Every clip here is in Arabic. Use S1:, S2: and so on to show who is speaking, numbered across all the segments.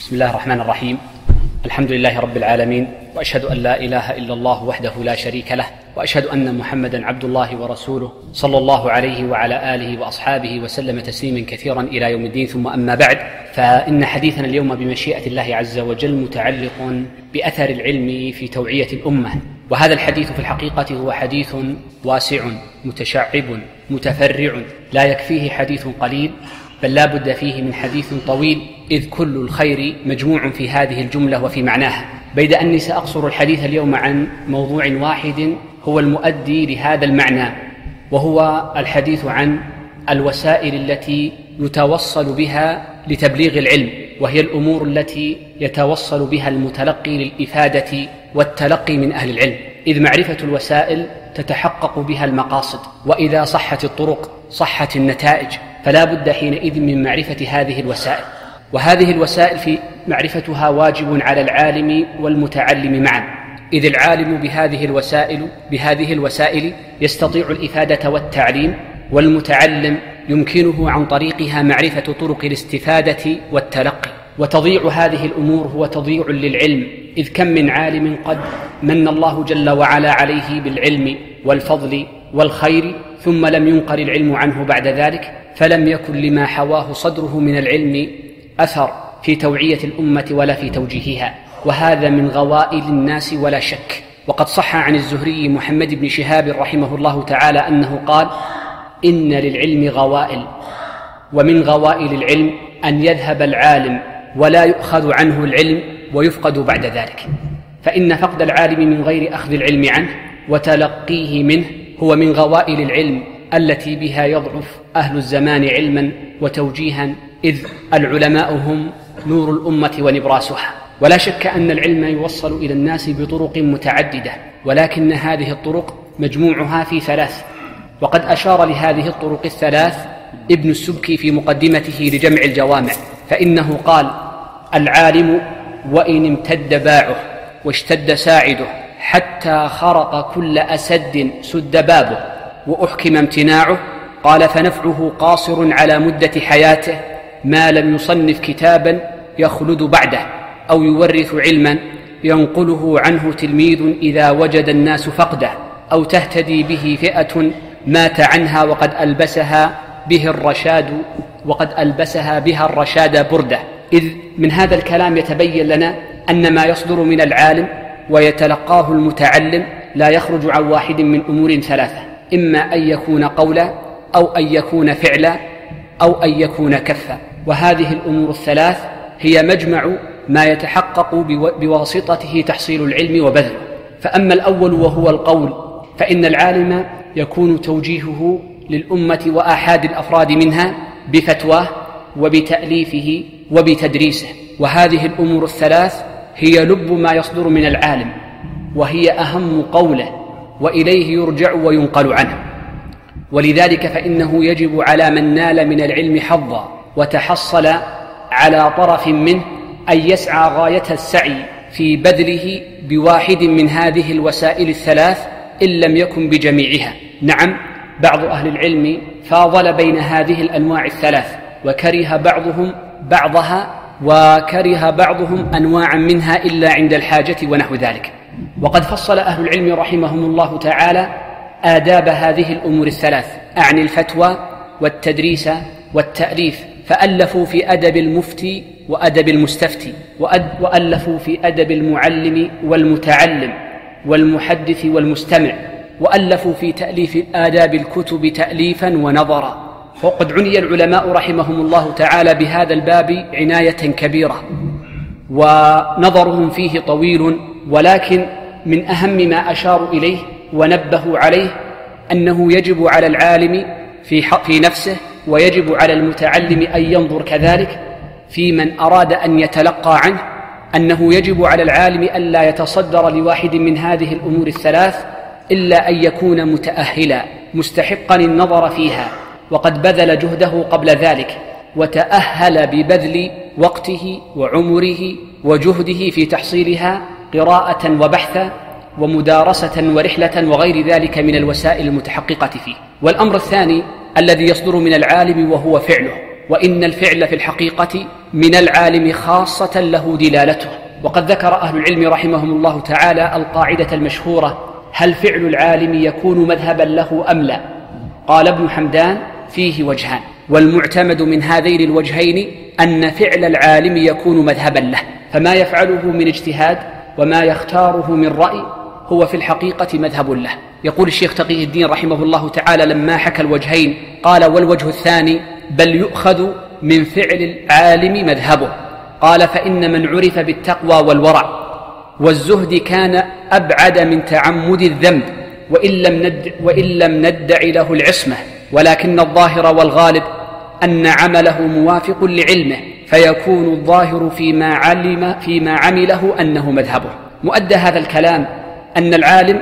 S1: بسم الله الرحمن الرحيم. الحمد لله رب العالمين، وأشهد أن لا إله إلا الله وحده لا شريك له، وأشهد أن محمدا عبد الله ورسوله صلى الله عليه وعلى آله وأصحابه وسلم تسليما كثيرا إلى يوم الدين. ثم أما بعد، فإن حديثنا اليوم بمشيئة الله عز وجل متعلق بأثر العلم في توعية الأمة، وهذا الحديث في الحقيقة هو حديث واسع متشعب متفرع، لا يكفيه حديث قليل، بل لا بد فيه من حديث طويل، إذ كل الخير مجموع في هذه الجملة وفي معناها. بيد أني سأقصر الحديث اليوم عن موضوع واحد هو المؤدي لهذا المعنى، وهو الحديث عن الوسائل التي يتوصل بها لتبليغ العلم، وهي الأمور التي يتوصل بها المتلقي للإفادة والتلقي من أهل العلم، إذ معرفة الوسائل تتحقق بها المقاصد، وإذا صحت الطرق صحت النتائج، فلا بد حينئذ من معرفة هذه الوسائل. وهذه الوسائل في معرفتها واجب على العالم والمتعلم معا، إذ العالم بهذه الوسائل يستطيع الإفادة والتعليم، والمتعلم يمكنه عن طريقها معرفة طرق الاستفادة والتلقي. وتضيع هذه الأمور هو تضيع للعلم، إذ كم من عالم قد من الله جل وعلا عليه بالعلم والفضل والخير، ثم لم ينقل العلم عنه بعد ذلك، فلم يكن لما حواه صدره من العلم أثر في توعية الأمة ولا في توجيهها، وهذا من غوائل الناس ولا شك. وقد صح عن الزهري محمد بن شهاب رحمه الله تعالى أنه قال: إن للعلم غوائل، ومن غوائل العلم أن يذهب العالم ولا يؤخذ عنه العلم ويفقد بعد ذلك، فإن فقد العالم من غير أخذ العلم عنه وتلقيه منه هو من غوائل العلم التي بها يضعف أهل الزمان علما وتوجيها، إذ العلماء هم نور الأمة ونبراسها. ولا شك أن العلم يوصل إلى الناس بطرق متعددة، ولكن هذه الطرق مجموعها في ثلاث، وقد أشار لهذه الطرق الثلاث ابن السبكي في مقدمته لجمع الجوامع، فإنه قال: العالم وإن امتد باعه واشتد ساعده حتى خرق كل أسد سد بابه وأحكم امتناعه، قال: فنفعه قاصر على مدة حياته ما لم يصنف كتابا يخلد بعده، أو يورث علما ينقله عنه تلميذ إذا وجد الناس فقده، أو تهتدي به فئة مات عنها وقد ألبسها بها الرشاد برده. إذ من هذا الكلام يتبين لنا أن ما يصدر من العالم ويتلقاه المتعلم لا يخرج عن واحد من أمور ثلاثة: إما أن يكون قولا، أو أن يكون فعلا، أو أن يكون كفا. وهذه الأمور الثلاث هي مجمع ما يتحقق بواسطته تحصيل العلم وبذله. فأما الأول وهو القول، فإن العالم يكون توجيهه للأمة وآحاد الأفراد منها بفتواه وبتأليفه وبتدريسه، وهذه الأمور الثلاث هي لب ما يصدر من العالم، وهي أهم قوله، وإليه يرجع وينقل عنه. ولذلك فإنه يجب على من نال من العلم حظا وتحصل على طرف منه أن يسعى غاية السعي في بذله بواحد من هذه الوسائل الثلاث، إن لم يكن بجميعها. نعم، بعض أهل العلم فاضل بين هذه الأنواع الثلاث، وكره بعضهم بعضها، وكره بعضهم أنواعا منها إلا عند الحاجة ونحو ذلك. وقد فصل أهل العلم رحمهم الله تعالى آداب هذه الأمور الثلاث، أعني الفتوى والتدريس والتأليف، فألفوا في أدب المفتي وأدب المستفتي، وألفوا في أدب المعلم والمتعلم والمحدث والمستمع، وألفوا في تأليف آداب الكتب تأليفا ونظرا. وقد عني العلماء رحمهم الله تعالى بهذا الباب عناية كبيرة، ونظرهم فيه طويل، ولكن من أهم ما أشاروا إليه ونبهوا عليه أنه يجب على العالم في نفسه، ويجب على المتعلم أن ينظر كذلك في من أراد أن يتلقى عنه، أنه يجب على العالم ألا يتصدر لواحد من هذه الأمور الثلاث إلا أن يكون متأهلا مستحقا النظر فيها، وقد بذل جهده قبل ذلك، وتأهل ببذل وقته وعمره وجهده في تحصيلها قراءة وبحثا ومدارسة ورحلة وغير ذلك من الوسائل المتحققة فيه. والأمر الثاني الذي يصدر من العالم وهو فعله، وإن الفعل في الحقيقة من العالم خاصة له دلالته. وقد ذكر أهل العلم رحمهم الله تعالى القاعدة المشهورة: هل فعل العالم يكون مذهبا له أم لا؟ قال ابن حمدان: فيه وجهان، والمعتمد من هذين الوجهين أن فعل العالم يكون مذهبا له، فما يفعله من اجتهاد وما يختاره من رأي هو في الحقيقة مذهب له. يقول الشيخ تقي الدين رحمه الله تعالى لما حكى الوجهين قال: والوجه الثاني بل يؤخذ من فعل العالم مذهبه. قال: فإن من عرف بالتقوى والورع والزهد كان أبعد من تعمد الذنب، وإن لم ندع له العصمة، ولكن الظاهر والغالب أن عمله موافق لعلمه، فيكون الظاهر فيما عمله أنه مذهبه. مؤدى هذا الكلام أن العالم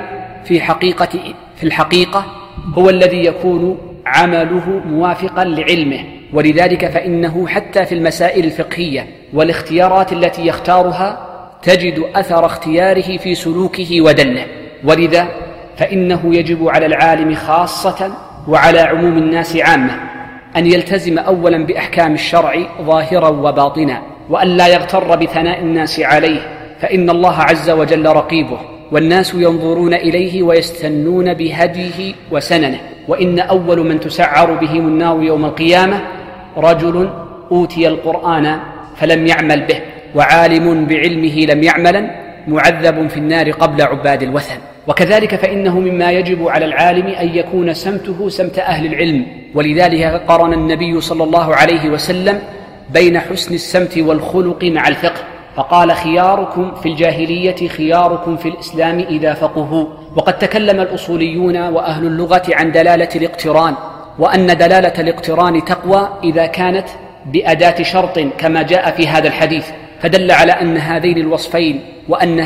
S1: في الحقيقة هو الذي يكون عمله موافقا لعلمه، ولذلك فإنه حتى في المسائل الفقهية والاختيارات التي يختارها تجد أثر اختياره في سلوكه ودله. ولذا فإنه يجب على العالم خاصة وعلى عموم الناس عامة أن يلتزم أولا بأحكام الشرع ظاهرا وباطنا، وأن لا يغتر بثناء الناس عليه، فإن الله عز وجل رقيبه، والناس ينظرون إليه ويستنون بهديه وسننه. وإن أول من تسعر بهم النار يوم القيامة رجل أوتي القرآن فلم يعمل به، وعالم بعلمه لم يعملا، معذب في النار قبل عباد الوثن. وكذلك فإنه مما يجب على العالم أن يكون سمته سمت أهل العلم، ولذلك قرن النبي صلى الله عليه وسلم بين حسن السمت والخلق مع الفقه، فقال: خياركم في الجاهلية خياركم في الإسلام إذا فقهوا. وقد تكلم الأصوليون وأهل اللغة عن دلالة الاقتران، وأن دلالة الاقتران تقوى إذا كانت بأداة شرط كما جاء في هذا الحديث، فدل على أن هذين الوصفين وأن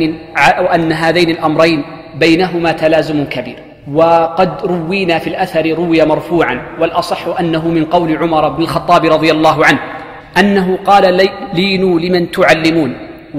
S1: هذين الأمرين بينهما تلازم كبير. وقد روينا في الأثر روي مرفوعا، والأصح أنه من قول عمر بن الخطاب رضي الله عنه أنه قال: لينوا لمن تعلمون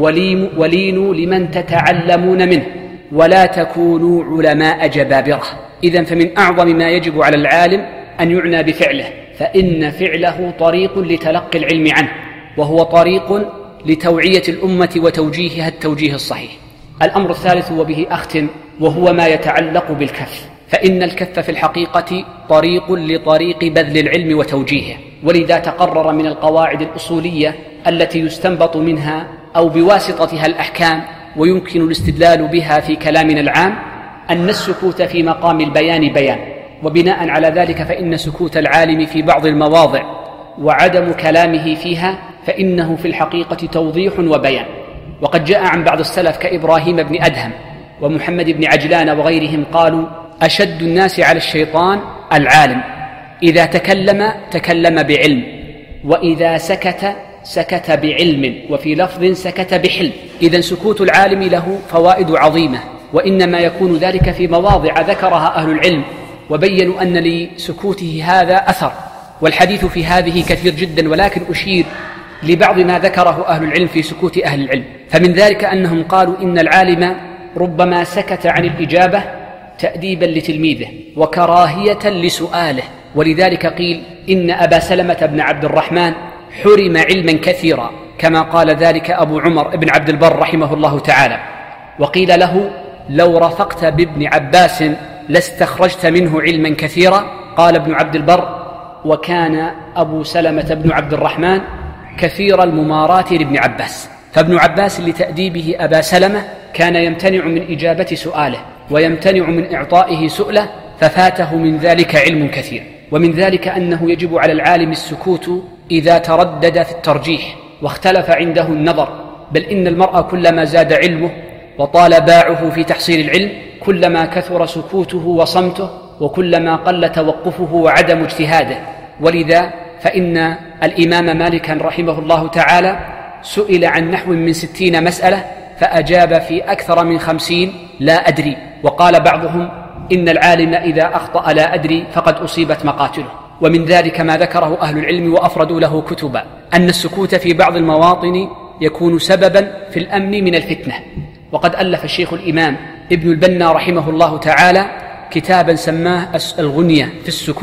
S1: ولينوا لمن تتعلمون منه، ولا تكونوا علماء جبابرة. إذن فمن أعظم ما يجب على العالم أن يعنى بفعله، فإن فعله طريق لتلقي العلم عنه، وهو طريق لتوعية الأمة وتوجيهها التوجيه الصحيح. الأمر الثالث وبه أختم، وهو ما يتعلق بالكف، فإن الكف في الحقيقة طريق لطريق بذل العلم وتوجيهه. ولذا تقرر من القواعد الأصولية التي يستنبط منها أو بواسطتها الأحكام ويمكن الاستدلال بها في كلامنا العام أن السكوت في مقام البيان بيان، وبناء على ذلك فإن سكوت العالم في بعض المواضع وعدم كلامه فيها فإنه في الحقيقة توضيح وبيان. وقد جاء عن بعض السلف كإبراهيم بن أدهم ومحمد بن عجلان وغيرهم قالوا: أشد الناس على الشيطان العالم، إذا تكلم بعلم، وإذا سكت بعلم، وفي لفظ سكت بحلم. إذن سكوت العالم له فوائد عظيمة، وإنما يكون ذلك في مواضع ذكرها أهل العلم وبينوا أن لسكوته هذا أثر، والحديث في هذه كثير جدا، ولكن أشير لبعض ما ذكره أهل العلم في سكوت أهل العلم. فمن ذلك أنهم قالوا إن العالم ربما سكت عن الإجابة تأديبا لتلميذه وكراهية لسؤاله، ولذلك قيل إن أبا سلمة بن عبد الرحمن حرم علما كثيرا، كما قال ذلك أبو عمر بن عبد البر رحمه الله تعالى. وقيل له: لو رفقت بابن عباس لاستخرجت منه علما كثيرا. قال ابن عبد البر: وكان أبو سلمة بن عبد الرحمن كثير المماراة لابن عباس، فابن عباس لتأديبه أبا سلمة كان يمتنع من إجابة سؤاله ويمتنع من إعطائه سؤله، ففاته من ذلك علم كثير. ومن ذلك أنه يجب على العالم السكوت إذا تردد في الترجيح واختلف عنده النظر، بل إن المرء كلما زاد علمه وطال باعه في تحصيل العلم كلما كثر سكوته وصمته، وكلما قل توقفه وعدم اجتهاده. ولذا فإن الإمام مالكا رحمه الله تعالى سئل عن نحو من 60 مسألة فأجاب في أكثر من 50 لا أدري. وقال بعضهم: إن العالم إذا أخطأ لا أدري فقد أصيبت مقاتله. ومن ذلك ما ذكره أهل العلم وأفردوا له كتبا، أن السكوت في بعض المواطن يكون سببا في الأمن من الفتنة. وقد ألف الشيخ الإمام ابن البنا رحمه الله تعالى كتابا سماه الغنية في السكوت،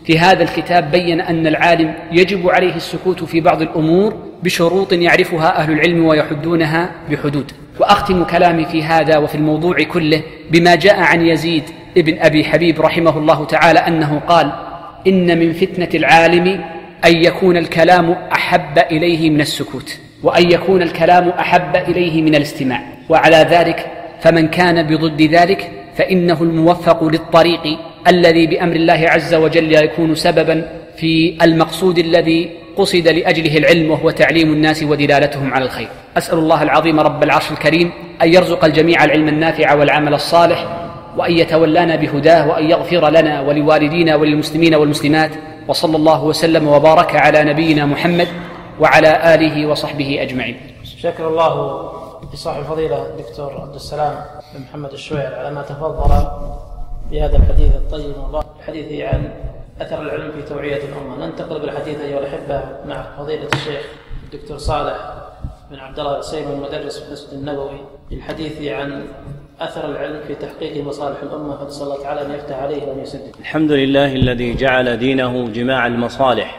S1: في هذا الكتاب بين أن العالم يجب عليه السكوت في بعض الأمور بشروط يعرفها أهل العلم ويحدونها بحدود. وأختم كلامي في هذا وفي الموضوع كله بما جاء عن يزيد ابن أبي حبيب رحمه الله تعالى أنه قال: إن من فتنة العالم أن يكون الكلام أحب إليه من السكوت، وأن يكون الكلام أحب إليه من الاستماع، وعلى ذلك فمن كان بضد ذلك فإنه الموفق للطريق الذي بأمر الله عز وجل يكون سببا في المقصود الذي قصد لأجله العلم، وهو تعليم الناس ودلالتهم على الخير. أسأل الله العظيم رب العرش الكريم أن يرزق الجميع العلم النافع والعمل الصالح، وأن يتولانا بهداه، وأن يغفر لنا ولوالدينا وللمسلمين والمسلمات، وصلى الله وسلم وبارك على نبينا محمد وعلى آله وصحبه أجمعين.
S2: شكر الله لصاحب الفضيلة الدكتور عبد السلام بن محمد الشويعر على ما تفضل بهذا الحديث الطيب الحديث عن أثر العلم في توعية الأمة. ننتقل بالحديث أيها الأحبة مع فضيلة الشيخ الدكتور صالح بن عبد الله العسيمي المدرس في المسجد النبوي للحديث عن أثر العلم في تحقيق مصالح الأمة، فنسأل الله تعالى أن يفتح عليه وأن يسدد.
S3: الحمد لله الذي جعل دينه جماع المصالح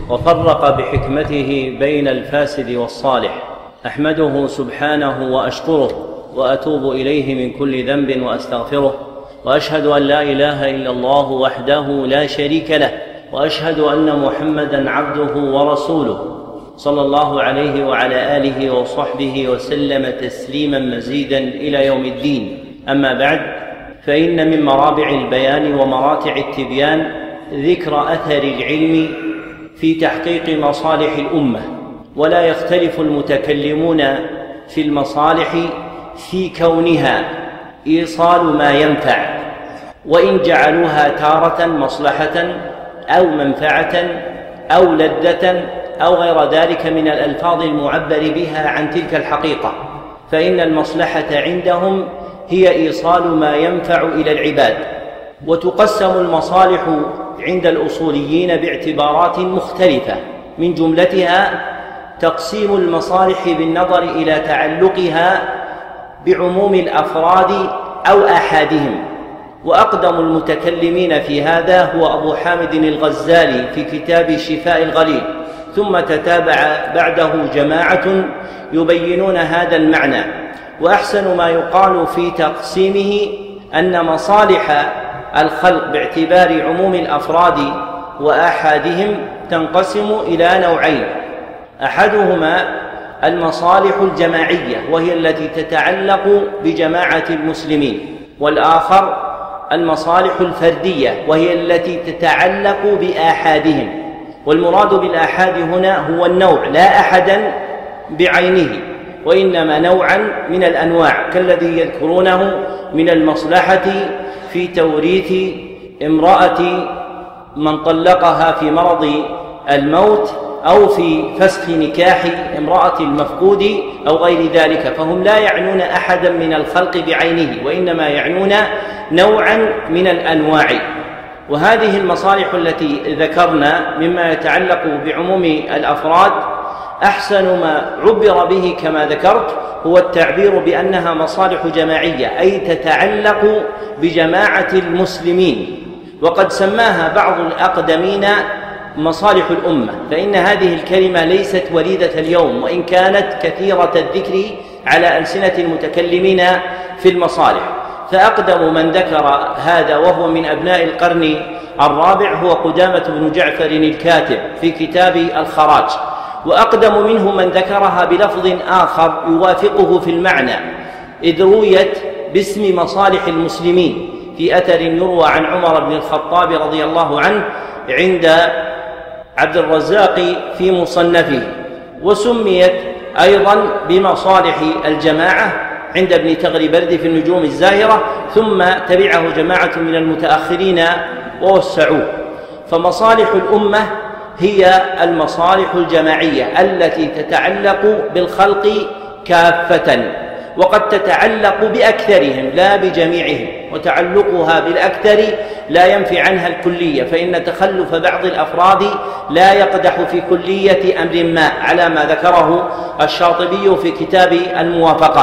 S3: وفرق بحكمته بين الفاسد والصالح. أحمده سبحانه وأشكره وأتوب إليه من كل ذنب وأستغفره، وأشهد أن لا إله إلا الله وحده لا شريك له، وأشهد أن محمدًا عبده ورسوله صلى الله عليه وعلى آله وصحبه وسلم تسليماً مزيداً إلى يوم الدين. أما بعد، فإن من مرابع البيان ومراتع التبيان ذكر أثر العلم في تحقيق مصالح الأمة. ولا يختلف المتكلمون في المصالح في كونها إيصال ما ينفع، وإن جعلوها تارة مصلحة أو منفعة أو لذة أو غير ذلك من الألفاظ المعبر بها عن تلك الحقيقة، فإن المصلحة عندهم هي إيصال ما ينفع إلى العباد. وتقسم المصالح عند الأصوليين باعتبارات مختلفة، من جملتها تقسيم المصالح بالنظر إلى تعلقها بعموم الأفراد أو آحادهم. وأقدم المتكلمين في هذا هو أبو حامد الغزالي في كتاب شفاء الغليل، ثم تتابع بعده جماعة يبينون هذا المعنى. وأحسن ما يقال في تقسيمه أن مصالح الخلق باعتبار عموم الأفراد وآحادهم تنقسم إلى نوعين: أحدهما المصالح الجماعية وهي التي تتعلق بجماعة المسلمين، والآخر المصالح الفردية وهي التي تتعلق بآحادهم. والمراد بالآحاد هنا هو النوع، لا أحدا بعينه، وإنما نوعا من الأنواع، كالذي يذكرونه من المصلحة في توريث امرأة من طلقها في مرض الموت، أو في فسخ نكاح امرأة المفقود أو غير ذلك، فهم لا يعنون أحدا من الخلق بعينه، وإنما يعنون نوعا من الأنواع. وهذه المصالح التي ذكرنا مما يتعلق بعموم الأفراد أحسن ما عبر به كما ذكرت هو التعبير بأنها مصالح جماعية، أي تتعلق بجماعة المسلمين. وقد سماها بعض الأقدمين مصالح الأمة، فإن هذه الكلمة ليست وليدة اليوم، وإن كانت كثيرة الذكر على ألسنة المتكلمين في المصالح. فأقدم من ذكر هذا وهو من أبناء القرن الرابع هو قدامة بن جعفر الكاتب في كتاب الخراج، وأقدم منه من ذكرها بلفظ آخر يوافقه في المعنى، إذ رويت باسم مصالح المسلمين في أثر يروى عن عمر بن الخطاب رضي الله عنه عند عبد الرزاق في مصنفه، وسميت أيضا بمصالح الجماعة عند ابن تغربرد في النجوم الزاهرة، ثم تبعه جماعة من المتأخرين ووسعوه. فمصالح الأمة هي المصالح الجماعية التي تتعلق بالخلق كافة، وقد تتعلق بأكثرهم لا بجميعهم، وتعلقها بالأكثر لا ينفي عنها الكلية، فإن تخلف بعض الأفراد لا يقدح في كلية أمر ما، على ما ذكره الشاطبي في كتاب الموافقات.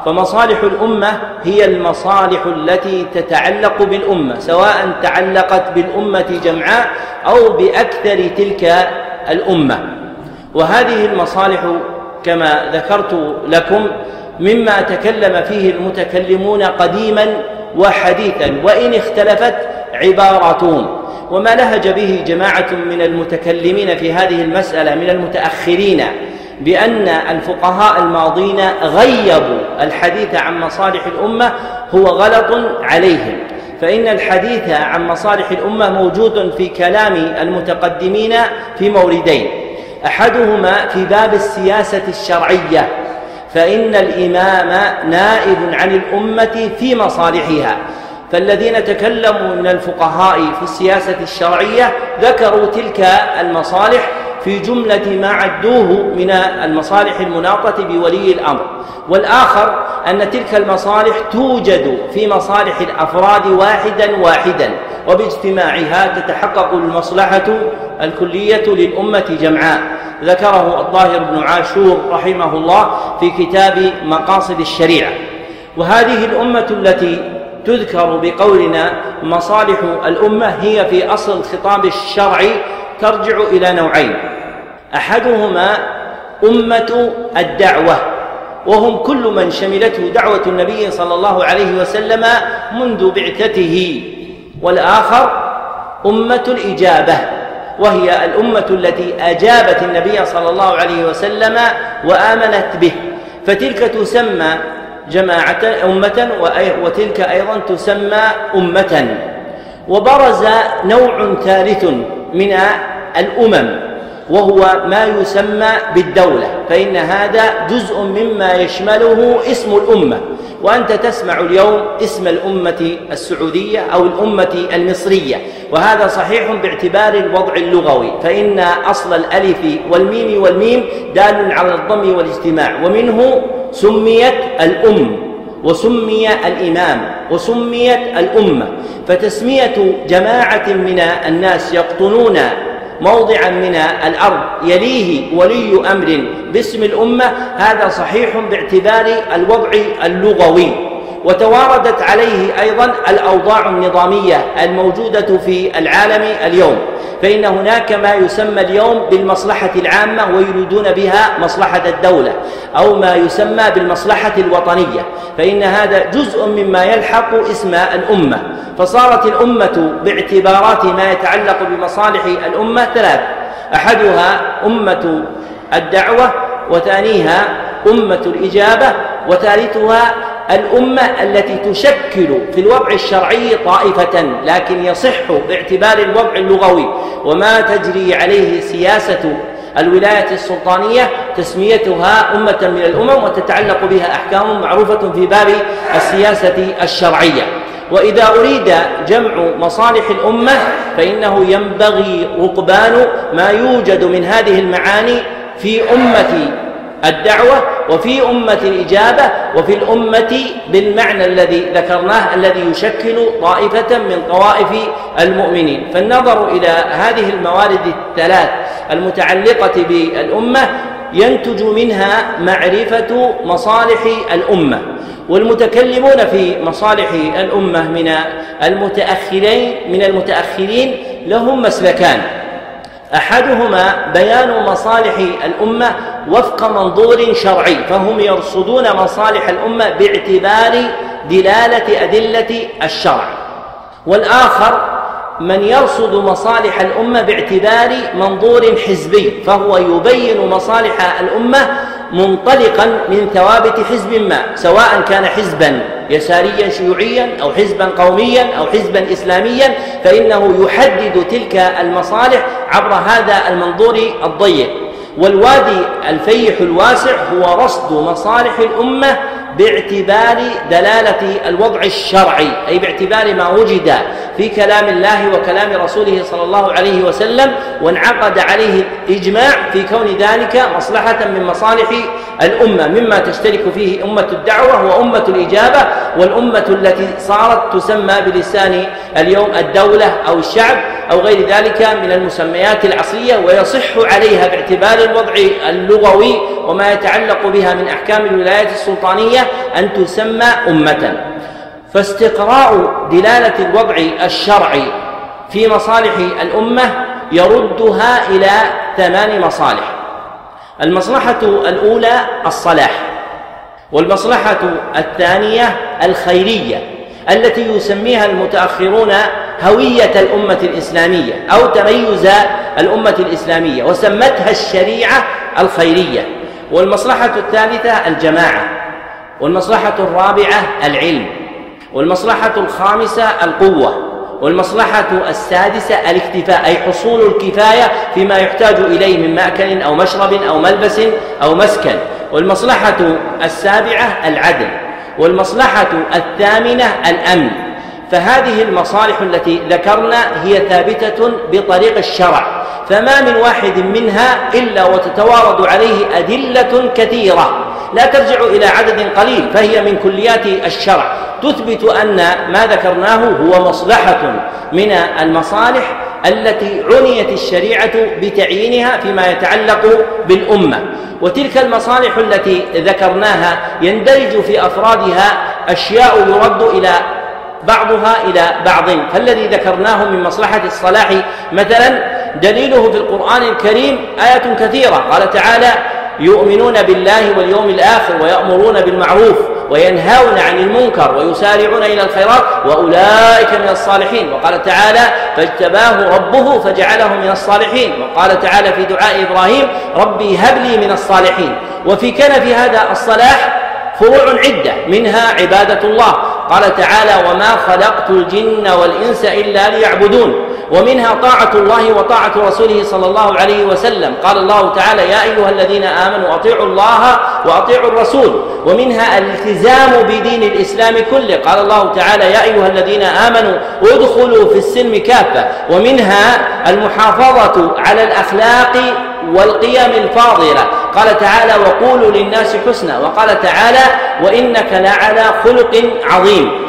S3: فمصالح الأمة هي المصالح التي تتعلق بالأمة، سواء تعلقت بالأمة جمعاء أو بأكثر تلك الأمة. وهذه المصالح كما ذكرت لكم مما تكلم فيه المتكلمون قديما وحديثا، وإن اختلفت عباراتهم. وما لهج به جماعة من المتكلمين في هذه المسألة من المتأخرين بأن الفقهاء الماضين غيبوا الحديث عن مصالح الأمة هو غلط عليهم، فإن الحديث عن مصالح الأمة موجود في كلام المتقدمين في موردين: أحدهما في باب السياسة الشرعية، فإن الإمام نائب عن الأمة في مصالحها، فالذين تكلموا من الفقهاء في السياسة الشرعية ذكروا تلك المصالح في جملة ما عدوه من المصالح المناطة بولي الأمر. والآخر أن تلك المصالح توجد في مصالح الأفراد واحدا، وباجتماعها تتحقق المصلحة الكلية للأمة جمعاء، ذكره الظاهر بن عاشور رحمه الله في كتاب مقاصد الشريعة. وهذه الأمة التي تذكر بقولنا مصالح الأمة هي في أصل الخطاب الشرعي ترجع إلى نوعين: أحدهما أمة الدعوة، وهم كل من شملته دعوة النبي صلى الله عليه وسلم منذ بعثته، والآخر أمة الإجابة، وهي الأمة التي أجابت النبي صلى الله عليه وسلم وآمنت به، فتلك تسمى جماعة أمة، وتلك أيضا تسمى أمة. وبرز نوع ثالث من الأمم، وهو ما يسمى بالدولة، فإن هذا جزء مما يشمله اسم الأمة. وأنت تسمع اليوم اسم الأمة السعودية أو الأمة المصرية، وهذا صحيح باعتبار الوضع اللغوي، فإن أصل الألف والميم دال على الضم والاجتماع، ومنه سميت الأم وسمي الإمام وسميت الأمة. فتسمية جماعة من الناس يقطنون موضعا من الأرض يليه ولي أمر باسم الأمة هذا صحيح باعتبار الوضع اللغوي. وتواردت عليه أيضا الأوضاع النظامية الموجودة في العالم اليوم، فإن هناك ما يسمى اليوم بالمصلحة العامة ويريدون بها مصلحة الدولة، أو ما يسمى بالمصلحة الوطنية، فإن هذا جزء مما يلحق اسم الأمة. فصارت الأمة باعتبارات ما يتعلق بمصالح الأمة ثلاث: أحدها أمة الدعوة، وثانيها أمة الإجابة، وثالثها الأمة التي تشكل في الوضع الشرعي طائفة، لكن يصح باعتبار الوضع اللغوي وما تجري عليه سياسة الولاية السلطانية تسميتها أمة من الأمم، وتتعلق بها أحكام معروفة في باب السياسة الشرعية. وإذا أريد جمع مصالح الأمة فإنه ينبغي رقبان ما يوجد من هذه المعاني في أمة الدعوة وفي أمة الإجابة وفي الأمة بالمعنى الذي ذكرناه الذي يشكل طائفة من طوائف المؤمنين. فالنظر إلى هذه الموارد الثلاث المتعلقة بالأمة ينتج منها معرفة مصالح الأمة. والمتكلمون في مصالح الأمة من المتأخرين لهم مسلكان: أحدهما بيان مصالح الأمة وفق منظور شرعي، فهم يرصدون مصالح الأمة باعتبار دلالة أدلة الشرع. والآخر من يرصد مصالح الأمة باعتبار منظور حزبي، فهو يبين مصالح الأمة منطلقا من ثوابت حزب ما، سواء كان حزبا يساريا شيوعيا أو حزبا قوميا أو حزبا إسلاميا، فإنه يحدد تلك المصالح عبر هذا المنظور الضيق. والوادي الفيح الواسع هو رصد مصالح الأمة باعتبار دلالة الوضع الشرعي، أي باعتبار ما وجد في كلام الله وكلام رسوله صلى الله عليه وسلم وانعقد عليه الإجماع في كون ذلك مصلحة من مصالح الأمة، مما تشترك فيه أمة الدعوة وأمة الإجابة، والأمة التي صارت تسمى بلسان اليوم الدولة أو الشعب، أو غير ذلك من المسميات العصرية، ويصح عليها باعتبار الوضع اللغوي وما يتعلق بها من أحكام الولايات السلطانية أن تسمى أمة. فاستقراء دلالة الوضع الشرعي في مصالح الأمة يردها إلى 8 مصالح. المصلحة الأولى الصلاح، والمصلحة الثانية الخيرية التي يسميها المتأخرون هوية الأمة الإسلامية أو تميز الأمة الإسلامية، وسمتها الشريعة الخيرية. والمصلحة الثالثة الجماعة، والمصلحة الرابعة العلم، والمصلحة الخامسة القوة، والمصلحة السادسة الاكتفاء، أي حصول الكفاية فيما يحتاج إليه من مأكل أو مشرب أو ملبس أو مسكن، والمصلحة السابعة العدل، والمصلحة الثامنة الأمن. فهذه المصالح التي ذكرنا هي ثابتة بطريق الشرع، فما من واحد منها إلا وتتوارد عليه أدلة كثيرة لا ترجع إلى عدد قليل، فهي من كليات الشرع تثبت أن ما ذكرناه هو مصلحة من المصالح التي عنيت الشريعة بتعيينها فيما يتعلق بالأمة. وتلك المصالح التي ذكرناها يندرج في أفرادها أشياء يرد إلى بعضها إلى بعض. فالذي ذكرناه من مصلحة الصلاح مثلا دليله في القرآن الكريم آيات كثيرة، قال تعالى: يؤمنون بالله واليوم الآخر ويأمرون بالمعروف وينهون عن المنكر ويسارعون إلى الخيرات وأولئك من الصالحين. وقال تعالى: فاجتباه ربه فجعله من الصالحين. وقال تعالى في دعاء إبراهيم: ربي هب لي من الصالحين. وفي كنف هذا الصلاح فروع عدة، منها عبادة الله، قال تعالى: وما خلقت الجن والإنس إلا ليعبدون. ومنها طاعة الله وطاعة رسوله صلى الله عليه وسلم، قال الله تعالى: يا أيها الذين آمنوا أطيعوا الله وأطيعوا الرسول. ومنها الالتزام بدين الإسلام كله، قال الله تعالى: يا أيها الذين آمنوا ادخلوا في السلم كافة. ومنها المحافظة على الأخلاق والقيم الفاضلة، قال تعالى: وقولوا للناس حسنا. وقال تعالى: وإنك لعلى خلق عظيم.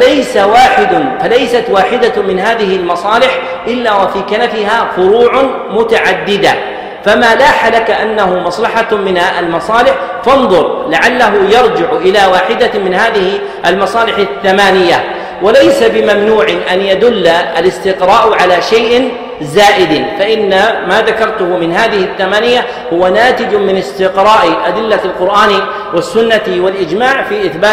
S3: فليست واحدة من هذه المصالح إلا وفي كنفها فروع متعددة، فما لاح لك أنه مصلحة من المصالح فانظر لعله يرجع إلى واحدة من هذه المصالح 8. وليس بممنوع أن يدل الاستقراء على شيء زائد، فإن ما ذكرته من هذه 8 هو ناتج من استقراء أدلة القرآن والسنة والإجماع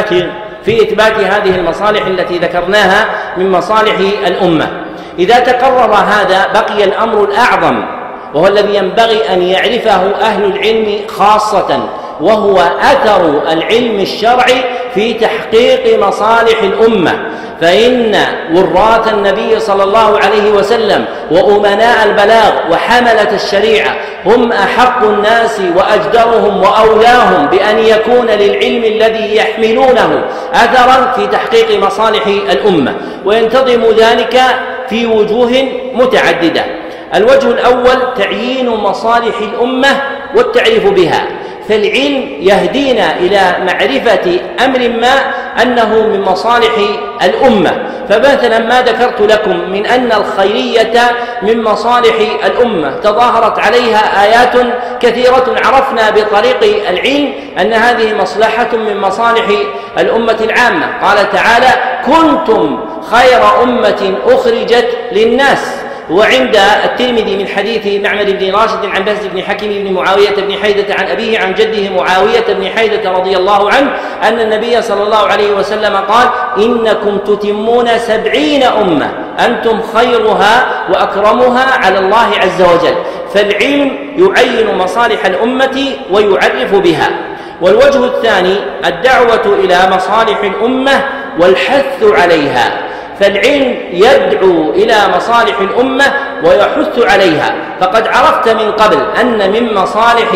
S3: في إثبات هذه المصالح التي ذكرناها من مصالح الأمة. إذا تقرر هذا بقي الأمر الأعظم، وهو الذي ينبغي أن يعرفه أهل العلم خاصة، وهو أثر العلم الشرعي في تحقيق مصالح الأمة. فإن وراث النبي صلى الله عليه وسلم وأمناء البلاغ وحملة الشريعة هم أحق الناس وأجدرهم وأولاهم بأن يكون للعلم الذي يحملونه أثرا في تحقيق مصالح الأمة، وينتظم ذلك في وجوه متعددة. الوجه الأول تعيين مصالح الأمة والتعريف بها، فالعلم يهدينا إلى معرفة أمر ما أنه من مصالح الأمة. فمثلا ما ذكرت لكم من أن الخيرية من مصالح الأمة تظاهرت عليها آيات كثيرة، عرفنا بطريق العلم أن هذه مصلحة من مصالح الأمة العامة. قال تعالى: كنتم خير أمة أخرجت للناس. وعند الترمذي من حديث معمر بن راشد عن بهز بن حكيم بن معاوية بن حيدة عن أبيه عن جده معاوية بن حيدة رضي الله عنه أن النبي صلى الله عليه وسلم قال: إنكم تتمون 70 أمة أنتم خيرها وأكرمها على الله عز وجل. فالعلم يعين مصالح الأمة ويعرف بها. والوجه الثاني الدعوة إلى مصالح الأمة والحث عليها، فالعلم يدعو إلى مصالح الأمة ويحث عليها. فقد عرفت من قبل أن من مصالح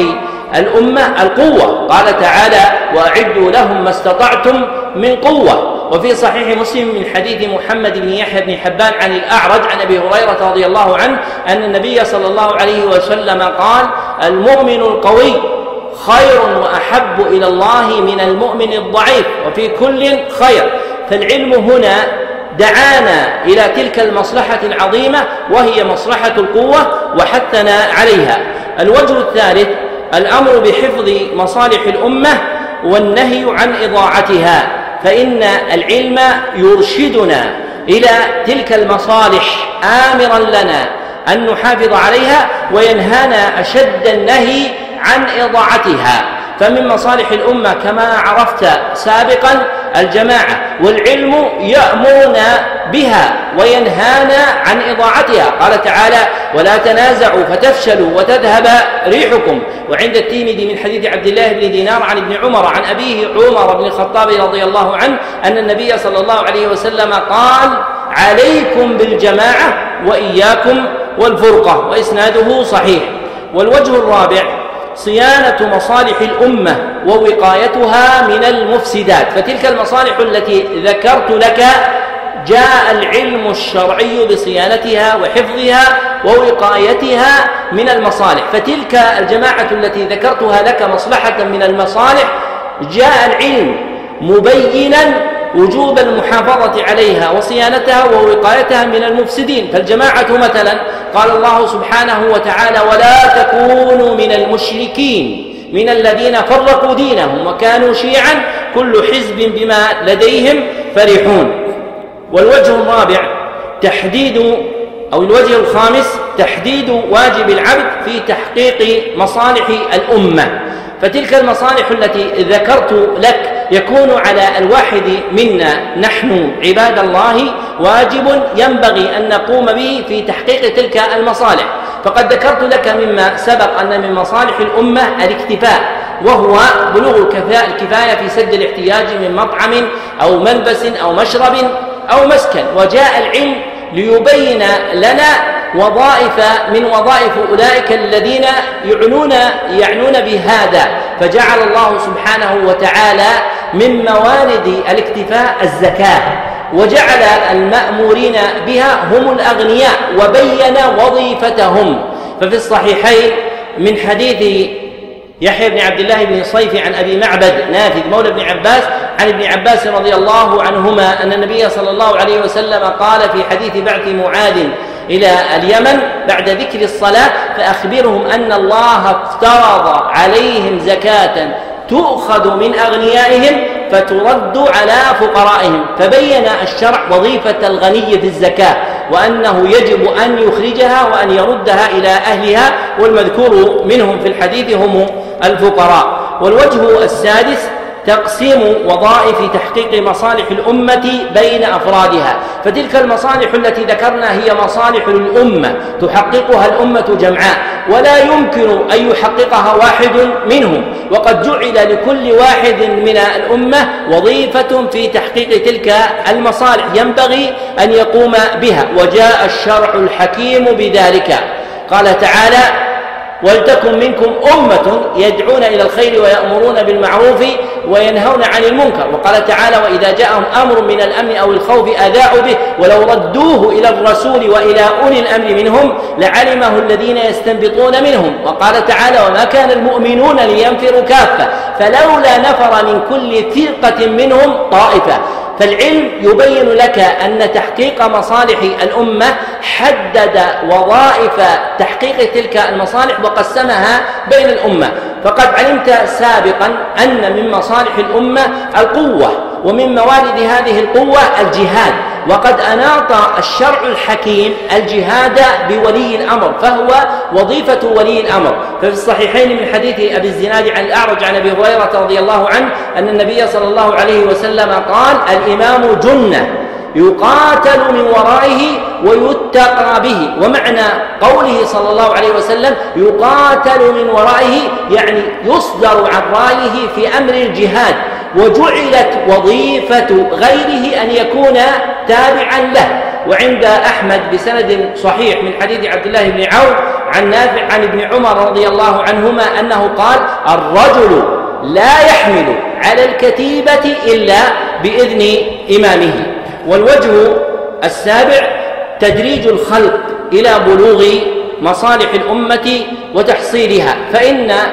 S3: الأمة القوة، قال تعالى: وأعدوا لهم ما استطعتم من قوة. وفي صحيح مسلم من حديث محمد بن يحيى بن حبان عن الأعرج عن أبي هريرة رضي الله عنه أن النبي صلى الله عليه وسلم قال: المؤمن القوي خير وأحب إلى الله من المؤمن الضعيف، وفي كل خير. فالعلم هنا دعانا إلى تلك المصلحة العظيمة وهي مصلحة القوة وحثنا عليها. الوجه الثالث الأمر بحفظ مصالح الأمة والنهي عن إضاعتها، فإن العلم يرشدنا إلى تلك المصالح آمرا لنا أن نحافظ عليها وينهانا أشد النهي عن إضاعتها. فمن مصالح الأمة كما عرفت سابقا الجماعة، والعلم يأمرنا بها وينهانا عن إضاعتها. قال تعالى: ولا تنازعوا فتفشلوا وتذهب ريحكم. وعند الترمذي من حديث عبد الله بن دينار عن ابن عمر عن أبيه عمر بن الخطاب رضي الله عنه أن النبي صلى الله عليه وسلم قال: عليكم بالجماعة وإياكم والفرقة، وإسناده صحيح. والوجه الرابع صيانة مصالح الأمة ووقايتها من المفسدات، فتلك المصالح التي ذكرت لك جاء العلم الشرعي بصيانتها وحفظها ووقايتها من المصالح. فتلك الجماعة التي ذكرتها لك مصلحة من المصالح جاء العلم مبينا وجوب المحافظة عليها وصيانتها ووقايتها من المفسدين. فالجماعة مثلا قال الله سبحانه وتعالى: ولا تكونوا من المشركين من الذين فرقوا دينهم وكانوا شيعا كل حزب بما لديهم فرحون. والوجه الرابع الوجه الخامس تحديد واجب العبد في تحقيق مصالح الأمة. فتلك المصالح التي ذكرت لك يكون على الواحد منا نحن عباد الله واجب ينبغي أن نقوم به في تحقيق تلك المصالح. فقد ذكرت لك مما سبق أن من مصالح الأمة الاكتفاء، وهو بلوغ الكفاية في سد الاحتياج من مطعم أو ملبس أو مشرب أو مسكن. وجاء العلم ليبين لنا وظائف من وظائف أولئك الذين يعنون بهذا. فجعل الله سبحانه وتعالى من موارد الاكتفاء الزكاة، وجعل المأمورين بها هم الأغنياء وبين وظيفتهم. ففي الصحيحين من حديث يحيى بن عبد الله بن صيف عن أبي معبد نافذ مولى ابن عباس عن ابن عباس رضي الله عنهما أن النبي صلى الله عليه وسلم قال في حديث بعث معاذ إلى اليمن بعد ذكر الصلاة: فأخبرهم أن الله افترض عليهم زكاة تؤخذ من أغنيائهم فترد على فقرائهم. فبين الشرع وظيفة الغني في الزكاة، وأنه يجب أن يخرجها وأن يردها إلى أهلها، والمذكور منهم في الحديث هم الفقراء. والوجه السادس تقسيم وظائف تحقيق مصالح الأمة بين أفرادها. فتلك المصالح التي ذكرنا هي مصالح الأمة تحققها الأمة جمعاء، ولا يمكن أن يحققها واحد منهم، وقد جعل لكل واحد من الأمة وظيفة في تحقيق تلك المصالح ينبغي أن يقوم بها. وجاء الشرع الحكيم بذلك. قال تعالى: ولتكن منكم أمة يدعون إلى الخير ويأمرون بالمعروف وينهون عن المنكر. وقال تعالى: وإذا جاءهم أمر من الأمن أو الخوف أذاعوا به ولو ردوه إلى الرسول وإلى أولي الأمر منهم لعلمه الذين يستنبطون منهم. وقال تعالى: وما كان المؤمنون لينفروا كافة فلولا نفر من كل فرقة منهم طائفة. فالعلم يبين لك أن تحقيق مصالح الأمة حدد وظائف تحقيق تلك المصالح وقسمها بين الأمة. فقد علمت سابقا أن من مصالح الأمة القوة، ومن موارد هذه القوة الجهاد. وقد أناط الشرع الحكيم الجهاد بولي الأمر، فهو وظيفة ولي الأمر. ففي الصحيحين من حديث أبي الزناد عن الأعرج عن أبي هريرة رضي الله عنه أن النبي صلى الله عليه وسلم قال: الإمام جنة يقاتل من ورائه ويتقى به. ومعنى قوله صلى الله عليه وسلم يقاتل من ورائه يعني يصدر عن رأيه في أمر الجهاد، وجعلت وظيفة غيره أن يكون تابعا له. وعند أحمد بسند صحيح من حديث عبد الله بن عون عن نافع عن ابن عمر رضي الله عنهما أنه قال: الرجل لا يحمل على الكتيبة إلا بإذن إمامه. والوجه السابع تدريج الخلق إلى بلوغ مصالح الأمة وتحصيلها. فإن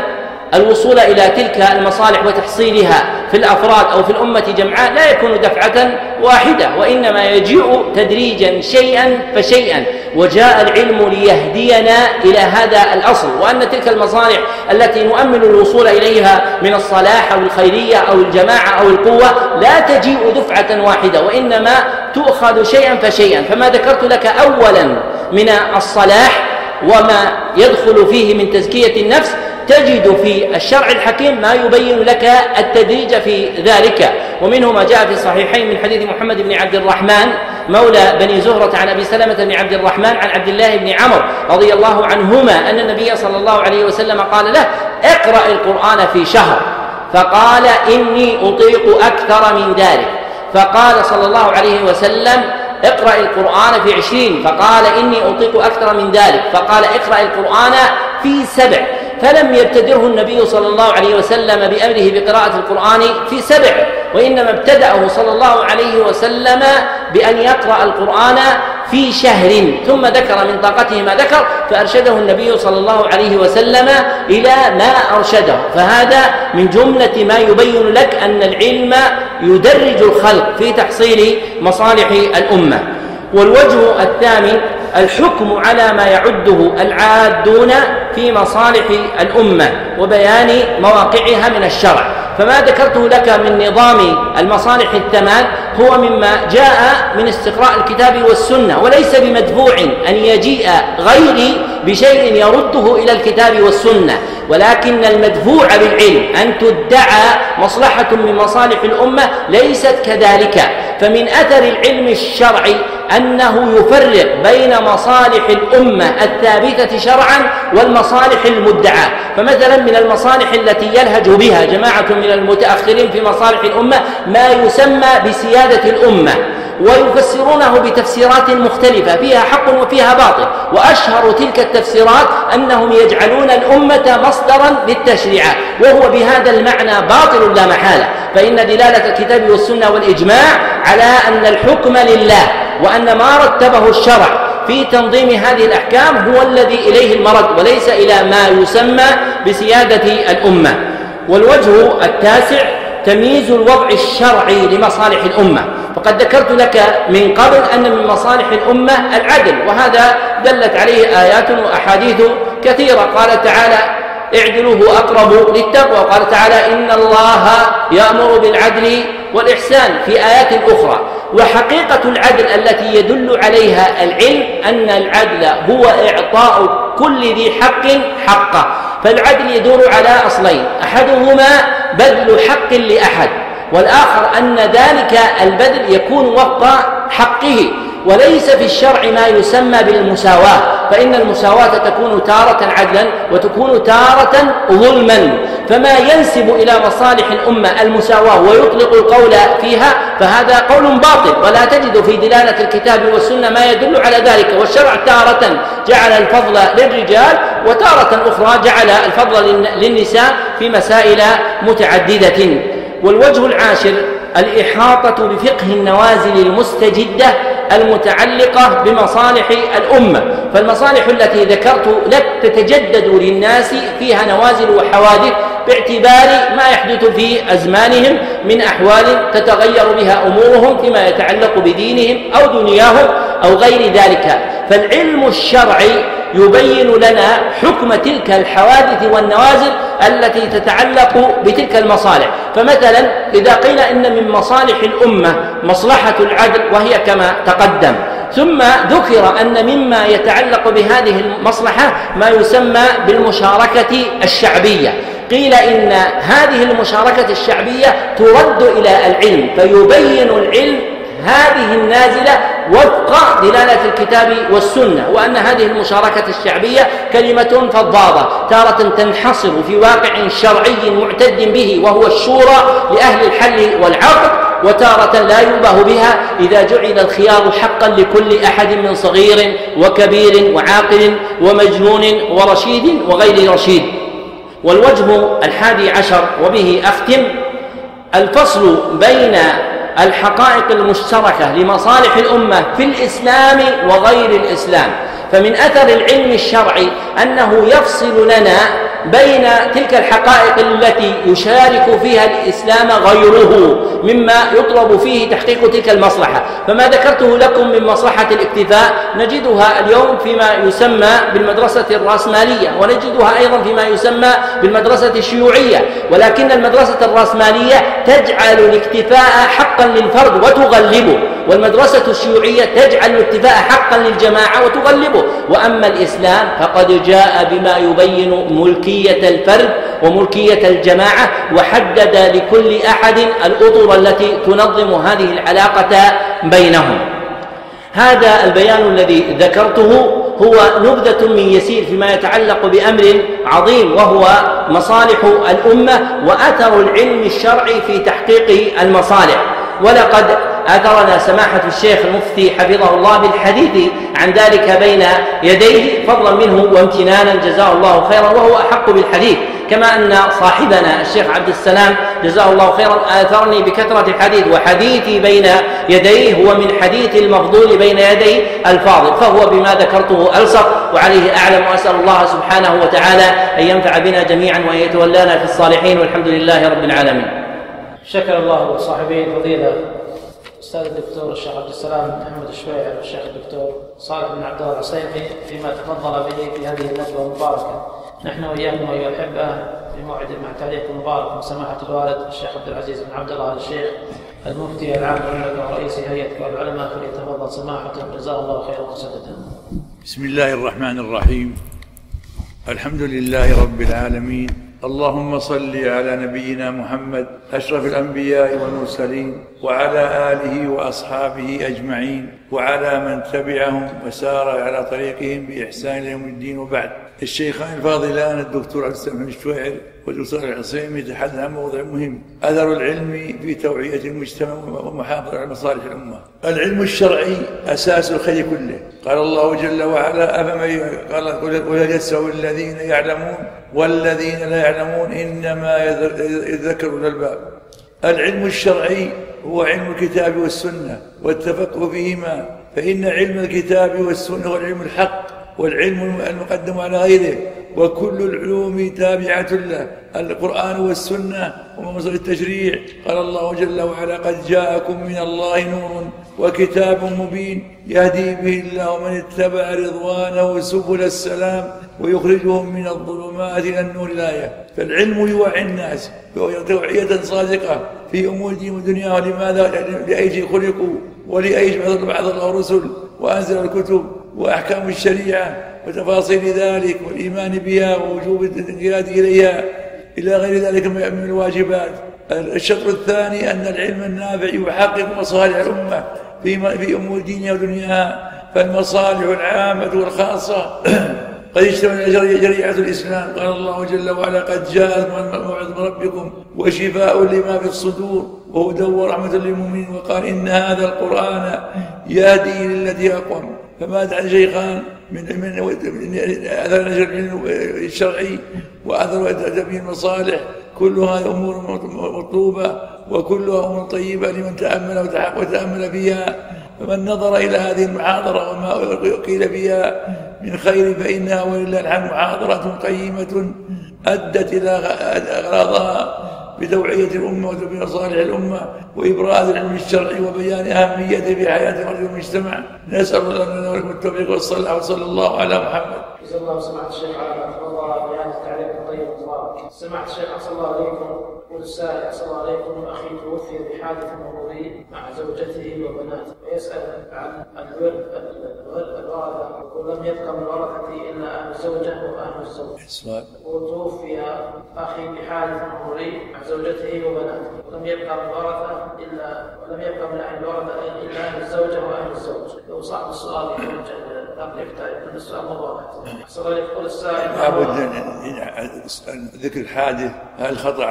S3: الوصول إلى تلك المصالح وتحصيلها في الأفراد أو في الأمة جمعاء لا يكون دفعة واحدة، وإنما يجيء تدريجا شيئا فشيئا. وجاء العلم ليهدينا إلى هذا الأصل، وأن تلك المصالح التي نؤمل الوصول إليها من الصلاح أو الخيرية أو الجماعة أو القوة لا تجيء دفعة واحدة، وإنما تؤخذ شيئا فشيئا. فما ذكرت لك أولا من الصلاح وما يدخل فيه من تزكية النفس تجد في الشرع الحكيم ما يبين لك التدريج في ذلك، ومنه ما جاء في الصحيحين من حديث محمد بن عبد الرحمن مولى بني زهرة عن أبي سلمة بن عبد الرحمن عن عبد الله بن عمرو رضي الله عنهما أن النبي صلى الله عليه وسلم قال له: اقرأ القرآن في شهر، فقال: إني أطيق أكثر من ذلك. فقال صلى الله عليه وسلم: اقرأ القرآن في 20، فقال: إني أطيق أكثر من ذلك. فقال: اقرأ القرآن في 7. فلم يبتدره النبي صلى الله عليه وسلم بأمره بقراءة القرآن في 7، وإنما ابتدأه صلى الله عليه وسلم بأن يقرأ القرآن في شهر، ثم ذكر من طاقته ما ذكر، فأرشده النبي صلى الله عليه وسلم إلى ما أرشده. فهذا من جملة ما يبين لك أن العلم يدرج الخلق في تحصيل مصالح الأمة. والوجه الثامن الحكم على ما يعده العادون في مصالح الأمة وبيان مواقعها من الشرع. فما ذكرته لك من نظام المصالح الثمان هو مما جاء من استقراء الكتاب والسنة، وليس بمدفوع أن يجيء غيري بشيء يرده إلى الكتاب والسنة، ولكن المدفوع بالعلم أن تدعى مصلحة من مصالح الأمة ليست كذلك. فمن أثر العلم الشرعي أنه يفرق بين مصالح الأمة الثابتة شرعا والمصالح المدعاة. فمثلا من المصالح التي يلهج بها جماعة من المتأخرين في مصالح الأمة ما يسمى بسيادة الأمة، ويفسرونه بتفسيرات مختلفة فيها حق وفيها باطل، وأشهر تلك التفسيرات أنهم يجعلون الأمة مصدرا للتشريعات، وهو بهذا المعنى باطل لا محالة. فإن دلالة الكتاب والسنة والإجماع على أن الحكم لله، وأن ما رتبه الشرع في تنظيم هذه الأحكام هو الذي إليه المرد، وليس إلى ما يسمى بسيادة الأمة. والوجه التاسع تمييز الوضع الشرعي لمصالح الأمة. فقد ذكرت لك من قبل أن من مصالح الأمة العدل، وهذا دلت عليه آيات وأحاديث كثيرة. قال تعالى: اعدلوا هو أقرب للتقوى. وقال تعالى: إن الله يأمر بالعدل والإحسان في آيات أخرى. وحقيقة العدل التي يدل عليها العلم أن العدل هو إعطاء كل ذي حق حقه. فالعدل يدور على أصلين: أحدهما بذل حق لأحد، والآخر أن ذلك البذل يكون وفق حقه. وليس في الشرع ما يسمى بالمساواة، فإن المساواة تكون تارة عدلا وتكون تارة ظلما. فما ينسب إلى مصالح الأمة المساواة ويطلق القول فيها فهذا قول باطل، ولا تجد في دلالة الكتاب والسنة ما يدل على ذلك. والشرع تارة جعل الفضل للرجال، وتارة أخرى جعل الفضل للنساء في مسائل متعددة. والوجه العاشر الإحاطة بفقه النوازل المستجدة المتعلقة بمصالح الأمة. فالمصالح التي ذكرت لك تتجدد للناس فيها نوازل وحوادث باعتبار ما يحدث في أزمانهم من أحوال تتغير بها أمورهم فيما يتعلق بدينهم أو دنياهم أو غير ذلك. فالعلم الشرعي يبين لنا حكم تلك الحوادث والنوازل التي تتعلق بتلك المصالح. فمثلا إذا قيل إن من مصالح الأمة مصلحة العدل وهي كما تقدم، ثم ذكر أن مما يتعلق بهذه المصلحة ما يسمى بالمشاركة الشعبية، قيل إن هذه المشاركة الشعبية ترد إلى العلم، فيبين العلم هذه النازلة وفق دلالة الكتاب والسنة، وأن هذه المشاركة الشعبية كلمة فضاضة تارة تنحصر في واقع شرعي معتد به وهو الشورى لأهل الحل والعقد، وتارة لا يباه بها إذا جعل الخيار حقا لكل أحد من صغير وكبير وعاقل ومجنون ورشيد وغير رشيد. والوجه 11 وبه أختم الفصل بين الحقائق المشتركة لمصالح الأمة في الإسلام وغير الإسلام. فمن أثر العلم الشرعي أنه يفصل لنا بين تلك الحقائق التي يشارك فيها الإسلام غيره مما يطلب فيه تحقيق تلك المصلحة. فما ذكرته لكم من مصلحة الاكتفاء نجدها اليوم فيما يسمى بالمدرسة الرأسمالية، ونجدها أيضا فيما يسمى بالمدرسة الشيوعية، ولكن المدرسة الرأسمالية تجعل الاكتفاء حقا للفرد وتغلبه، والمدرسة الشيوعية تجعل الاكتفاء حقا للجماعة وتغلبه. وأما الإسلام فقد جاء بما يبين ملكية الفرد وملكية الجماعة، وحدد لكل أحد الأطر التي تنظم هذه العلاقة بينهم. هذا البيان الذي ذكرته هو نبذة من يسير فيما يتعلق بأمر عظيم، وهو مصالح الأمة وأثر العلم الشرعي في تحقيق المصالح. ولقد أثرنا سماحة الشيخ المفتي حفظه الله بالحديث عن ذلك بين يديه فضلا منه وامتنانا جزاه الله خيرا، وهو أحق بالحديث، كما أن صاحبنا الشيخ عبد السلام جزاه الله خيرا آثرني بكثرة الحديث، وحديثي بين يديه هو من حديث المفضول بين يدي الفاضل، فهو بما ذكرته ألصق وعليه أعلم. وأسأل الله سبحانه وتعالى أن ينفع بنا جميعا وأن يتولانا في الصالحين، والحمد لله رب العالمين.
S2: شكر الله صاحبي الفضيلة الأستاذ الدكتور الشيخ عبد السلام محمد الشويعري والشيخ الدكتور صالح بن عبد الله العصيمي فيما تفضل به في هذه الندوة المباركة. نحن وإياكم أيها الأحبة في موعد مع تعليق مبارك من سماحة الوالد الشيخ عبد العزيز بن عبد الله الشيخ المفتي العام للمملكة ورئيس هيئة كبار العلماء، فليتفضل سماحته جزاه الله خيرا وسددا.
S4: بسم الله الرحمن الرحيم. الحمد لله رب العالمين، اللهم صل على نبينا محمد أشرف الأنبياء والمرسلين وعلى آله وأصحابه أجمعين وعلى من تبعهم وسار على طريقهم بإحسان إلى يوم الدين. وبعد، الشيخان الفاضلان الدكتور عبد السلام الشويعري والدكتور العصيمي يتحدث عن موضوع مهم: أثر العلم في توعية المجتمع ومحافظة على مصالح الأمة. العلم الشرعي أساس الخير كله. قال الله جل وعلا: قل هل يستوي الذين يعلمون والذين لا يعلمون إنما يذكر أولو الألباب. العلم الشرعي هو علم الكتاب والسنة والتفقه فيهما، فإن علم الكتاب والسنة هو العلم الحق والعلم المقدم على غيره، وكل العلوم تابعة له، القرآن والسنة ومصدر التشريع. قال الله جل وعلا: قد جاءكم من الله نور وكتاب مبين يهدي به الله من اتبع رضوانه سبل السلام ويخرجهم من الظلمات إلى النور. الآية. فالعلم يوعي الناس توعية صادقة في أمور دين ودنيا، لماذا؟ لأي شيء خلقوا ولأي بعث الله الرسل وأنزل الكتب وأحكام الشريعة وتفاصيل ذلك والإيمان بها ووجوب الانقياد إليها إلى غير ذلك من الواجبات. الشطر الثاني أن العلم النافع يحقق مصالح الأمة في أمور دينها ودنياها، فالمصالح العامة والخاصة قد اشتمل جريعة الإسلام. قال الله جل وعلا: قد جاءت موعظة من ربكم وشفاء لما في الصدور وهدى ورحمة للمؤمنين. وقال: إن هذا القرآن يهدي للتي أقوم. فما دعا شيخان من أثر العلم الشرعي وأثر تبيين المصالح، كلها أمور مطلوبة وكلها أمور طيبة لمن تأمل وتأمل فيها. فمن نظر إلى هذه المحاضرة وما قيل فيها من خير فإنها ولله الحمد محاضرة قيمة أدت إلى أغراضها بتوعية الأمة وتبيين مصالح الأمة وإبراز العلم الشرعي وبيان أهميته في حياة رجل المجتمع. نسأل الله لنا ولكم التوفيق والصلاح، وصلى الله على محمد.
S2: جزا الله سماحة الشيخ على فضل بيان التعليق الطيب المبارك. سماحة الشيخ أحسن الله عليكم. يقول السائل: أحسن الله عليكم، أخي توفي بحادث مروري مع زوجته وبناته، ويسأل عن الورثة، يقول: لم يبقى من الورثة إلا أهل الزوجة وأهل الزوج. وتوفي أخي بحادث مروري مع زوجته وبناته، ولم يبقى من الورثة من أهل الورثة إلا أهل الزوجة وأهل الزوج. لو صاحب السؤال يتوجه لكن السؤال مضاعف. أحسن الله يقول السائل:
S4: لابد ذكر الحادث، هل خطأ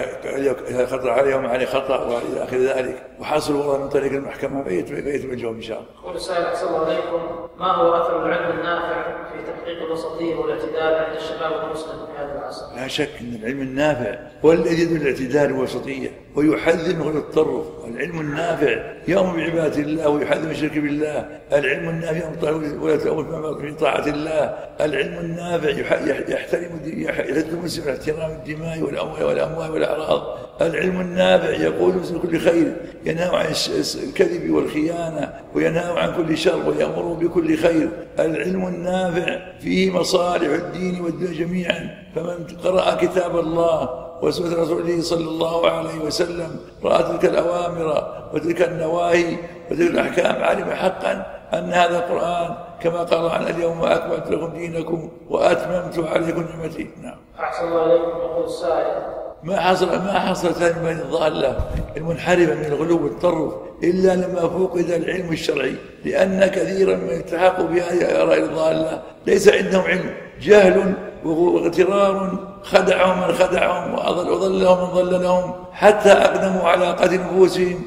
S4: عليه وما عليه خطأ وإلى آخر ذلك، وحصل والله من طريق المحكمة فيتوجههم إن شاء الله.
S2: يقول السائل: أحسن الله عليكم، ما هو أثر العلم النافع في تحقيق الوسطية والاعتدال عند الشباب المسلم في هذا العصر؟
S4: لا شك أن العلم النافع هو الذي يدل الاعتدال والوسطية ويحذر من التطرف. العلم النافع يأمر بعبادة الله ويحذر من الشرك بالله. العلم النافع ولا في طاعة الله. العلم النافع يحترم المسلم احترام الدماء والأموال والأعراض. العلم النافع يقول من كل خير، ينهى عن الكذب والخيانة، وينهى عن كل شر، ويأمر بكل خير. العلم النافع فيه مصالح الدين والدنيا جميعا. فمن قرأ كتاب الله وسنة رسوله صلى الله عليه وسلم رأى تلك الأوامر وتلك النواهي وتلك الأحكام، علم حقا أن هذا القرآن كما قال عن اليوم أكملت لكم دينكم وأتممت عليكم نعمتي. نعم.
S2: أحسن الله إليكم. يقول السائل:
S4: ما حصل ثاني من الضالة المنحرفة من الغلو والتطرف إلا لما فقد العلم الشرعي، لأن كثيرا من التحقوا بهذه الآراء الضالة ليس عندهم علم، جهل واغترار، خدعهم من خدعهم وضلهم من ضللهم، حتى أقدموا على قتل نفوسهم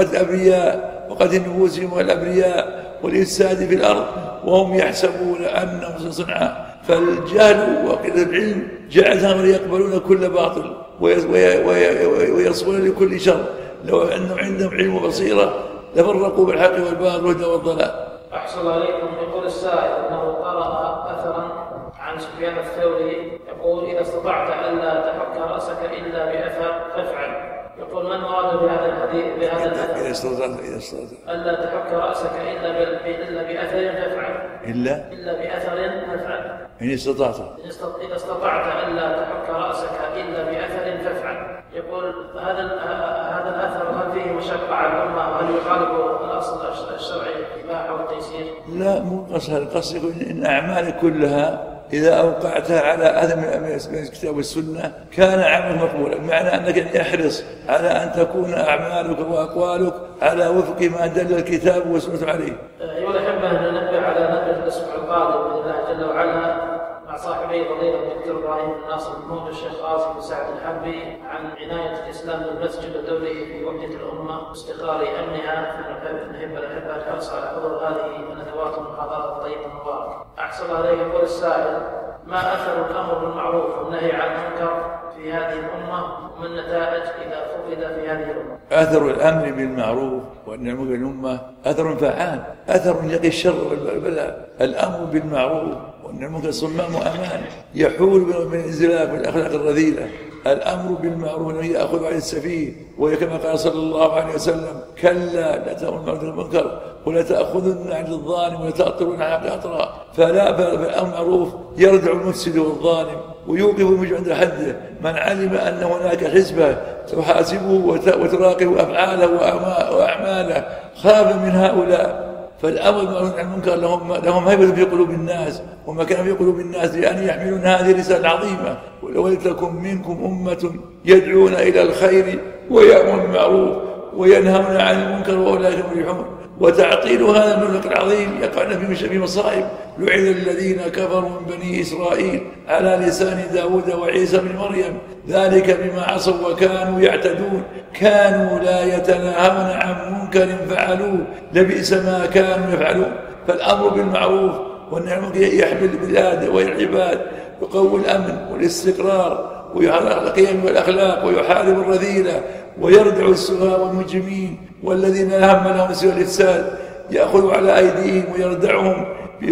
S4: وقتل نفوسهم والأبرياء والإفساد في الأرض وهم يحسبون أنهم صنعا. فالجهل وقلة العلم جعلهم يقبلون كل باطل ويصبون لكل شر. لو أنهم عندهم علم وبصيرة لفرقوا بالحق والباطل والهدى والضلال.
S2: أحسن الله عليكم. يقول السائل أنه قرأ أثرا عن سفيان الثوري يقول: إذا استطعت ألا تحك رأسك إلا بأثر فافعل. يقول: ما المراد بهذا الحديث بهذا الأثر؟
S4: إذا استطعت
S2: ألا تحك رأسك إلا بأثر فافعل. إلا بأثر فافعل.
S4: إن استطعت.
S2: إذا استطعت ألا تحك رأسك إلا بأثر فافعل. يقول: هذا الأثر هل فيه مشقة على الأمة وهل يخالف الأصل الشرعي الإباحة والتيسير؟
S4: لا، مو قصد يقول إن أعمالك كلها إذا أوقعتها على أثر من الكتاب والسنة كان عملك مقبولا، بمعنى أنك يحرص على أن تكون أعمالك وأقوالك على وفق ما دل الكتاب والسنة عليه.
S2: أيها الأحبة، ننبه على ندوة الأسبوع القادم بإذن الله جل وعلا مع صاحبي فضيلة الدكتور إبراهيم بن ناصر محمود والشيخ قاسم بن سعد الحربي عن عناية الإسلام بالمسجد الدولي في وحدة الأمة واستقرار أمنها. فنحب الأحبة الحرص على حضور هذه الندوات والمحاضرات الطيبة المباركة. أحسن الله عليه. يقول السائل: ما أثر الأمر بالمعروف والنهي عن المنكر في هذه الأمة، وما النتائج إذا فقد في هذه الأمة؟
S4: أثر الأمر بالمعروف والنهي عن الأمة أثر فعال، أثر يقي الشر والبلاء. الأمر بالمعروف والنهي عن المنكر صمام أمان يحول من الانزلاق والأخلاق الرذيلة. الأمر بالمعروف يأخذ عن السفيه، وكما قال صلى الله عليه وسلم: كلا لا تأمرون بالمنكر ولا تأخذن عن الظالم ولا تأطرون عن الأطراء. فالأمر معروف يردع المفسد والظالم ويوقف المجرم عند حده. من علم أن هناك حزبة تحاسبه وتراقب أفعاله وأعماله خاف من هؤلاء. فالأمر بالمعروف عن المنكر لهم هيبة في قلوب الناس ومكان في قلوب الناس، لأن يحملون هذه الرسالة العظيمة: ولتكن منكم أمة يدعون إلى الخير ويأمرون بالمعروف وينهون عن المنكر وأولئك هم المفلحون. وتعطيل هذا المبلغ العظيم يقعن في مصائب. لعن الذين كفروا من بني إسرائيل على لسان داود وعيسى بن مريم ذلك بما عصوا وكانوا يعتدون كانوا لا يتناهون عن منكر فعلوه لبئس ما كانوا يفعلون. فالأمر بالمعروف والنهي عن المنكر يحمي البلاد والعباد، يقوي الأمن والاستقرار ويحافظ القيم والأخلاق ويحارب الرذيلة ويردع السفهاء والمجرمين والذين لا هم لهم سوى الإفساد، يأخذ على أيديهم ويردعهم،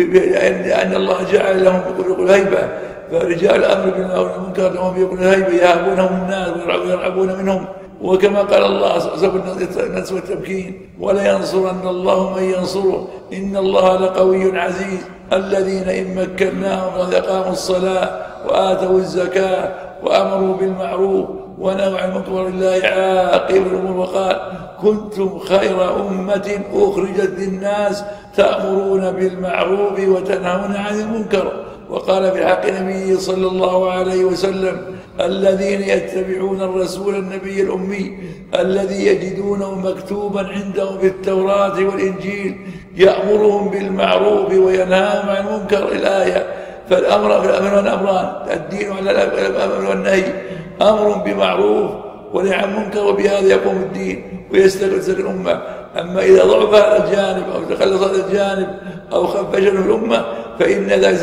S4: لأن الله جعل لهم الهيبة. فرجال الأمر بالمعروف والمنكر لهم يقول الهيبة، يهابونهم الناس ويرعبون منهم. وكما قال الله سبب الناس والتمكين: ولا ينصرن الله من ينصره إن الله لقوي عزيز. الذين إن مكناهم أقاموا الصلاة وآتوا الزكاة وأمروا بالمعروف ونهوا عن المنكر ولله عاقبة الأمور. وقال: كنتم خير أمة أخرجت للناس تأمرون بالمعروف وتنهون عن المنكر. وقال في حق النبي صلى الله عليه وسلم: الذين يتبعون الرسول النبي الأمي الذي يجدونه مكتوبا عندهم في التوراة والإنجيل يأمرهم بالمعروف وينهاهم عن المنكر. الآية. فالأمر أمران: الدين على الأمر والنهي، أمر بمعروف ونهي عن منكر، وبهذا يقوم الدين ويستقر الأمة. أما إذا ضعف هذا الجانب أو تخلص هذا الجانب أو خف فشل الأمة فإن ذلك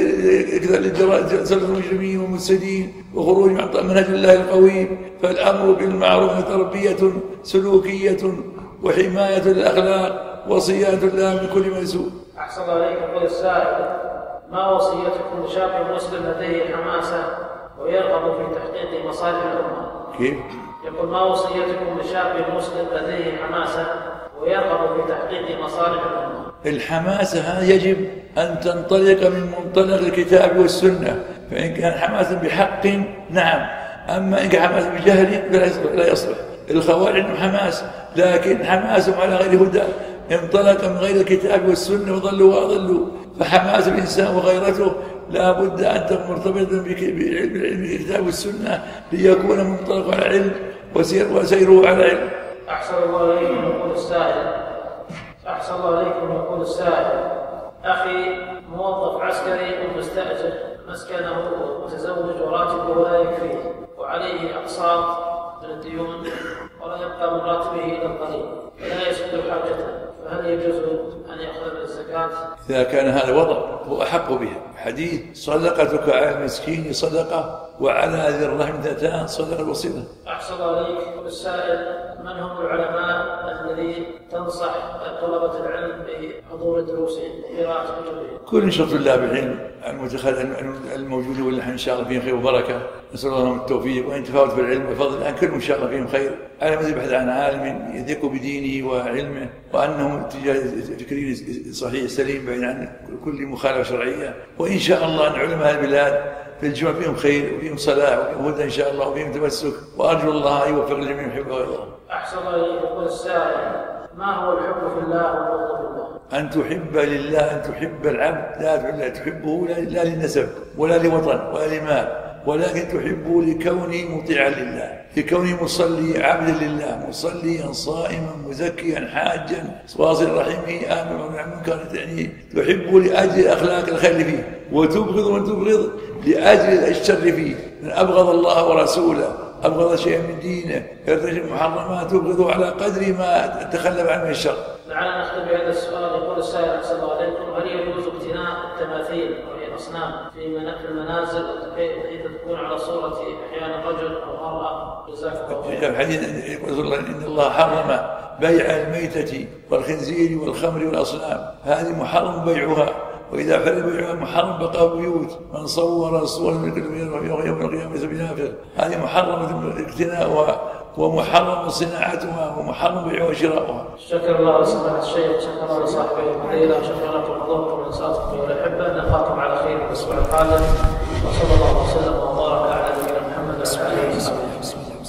S4: سبب المجرمين والمفسدين وخروج عن منهج الله القويم. فالأمر بالمعروف تربية سلوكية وحماية للأخلاق وصيانة لها من كل ما يسوء.
S2: أحسن الله عليك. يقول السائل: ما وصيتكم لشاب مسلم لديه حماسة ويرغب في تحقيق مصالح الأمة؟
S4: كيف؟
S2: يقول: ما وصيتكم لشاب مسلم لديه حماسة ويرغب في تحقيق مصالح الأمة؟
S4: الحماسة هذه يجب أن تنطلق من منطلق الكتاب والسنة، فإن كان حماسا بحق نعم، أما إن كان حماسا بجهل لا يصلح. الخوارج عندهم حماس، لكن حماسهم على غير هدى، انطلق من غير الكتاب والسنة وضلوا وأضلوا. فحماس الإنسان وغيرته لا بد أن تكون مرتبطا بعلم الكتاب والسنة ليكون منطلق على علم وسيره على علم.
S2: أحسن الله عليكم. يقول السائل: أحسن الله عليكم. يقول السائل: أخي موظف عسكري ومستأجر مسكنه ومتزوج وراتبه لا يكفيه وعليه أقساط من الديون ولا يبقى من راتبه إلا القليل ولا يسد حاجته، فهل يجوز أن يأخذ من الزكاة؟
S4: إذا كان هذا وضع هو أحق بها. حديث: صدقتك على المسكين صدقة وعلى ذي الرحم ذاتان صدقة الوصيلة.
S2: أحسن الله عليك. والسائل: من هم العلماء الذي تنصح طلبة العلم بحضور دروسهم وقراءة كتبهم؟
S4: كل نشاط طلاب العلم الموجود واللي إن شاء الله فيهم خير وبركة، نسأل الله لهم التوفيق وأن يتفاوت في العلم بفضل الله، كلهم إن شاء الله فيهم خير، على من يبحث عن عالم يثق بدينه وعلمه وأنهم اتجاه فكري صحيح سليم بعيد عن كل مخالفة شرعية. وإن شاء الله أن علماء البلاد في الجمع فيهم خير وفيهم صلاح وفيهم هدى إن شاء الله وفيهم تمسك، وأرجو الله أن يوفق الجميع يحبه ويرضاه.
S2: أحسن الله إليك. يقول السائل: ما هو الحب في الله والبغض في الله؟
S4: أن تحب لله، أن تحب العبد لا تحبه لا للنسب ولا لوطن ولا لمال، ولكن تحبه لكونه مطيعا لله، لكونه مصلي عبدا لله، مصليا صائما مزكيا حاجا واصل رحمه آمن عن المنكر، يعني تحبه لأجل أخلاق الخير فيه، وتبغض من تبغض لأجل الشر فيه. من أبغض الله ورسوله، أبغض شيئا من دينه، يرتكب محرمات، تبغضه على قدر ما تخلف عنه الشر.
S2: لعلنا نختم بهذا السؤال. يقول السائل: أحسن الله عليكم: هل يجوز اقتناء التماثيل وهي الأصنام في المنازل بحيث تكون على صورة أحيانا رجل أو امرأة؟ جزاك الله خير.
S4: في الحديث يقول إن الله حرم بيع الميتة والخنزير والخمر والأصنام، هذه محرم بيعها، وإذا حرم بيعها محرم بقاء بيوت. من صور صورا يوم القيامة بنافذ، هذه محرم اقتناؤها ومحرم صناعتها ومحرم بيعها وشراؤها.
S2: شكر الله لسماحة الشيخ، شكر الله لصاحبه الفضيلة، شكر لكم حضوركم ونسألكم والأحبة. نلقاكم على خير الأسبوع القادم، وصلى الله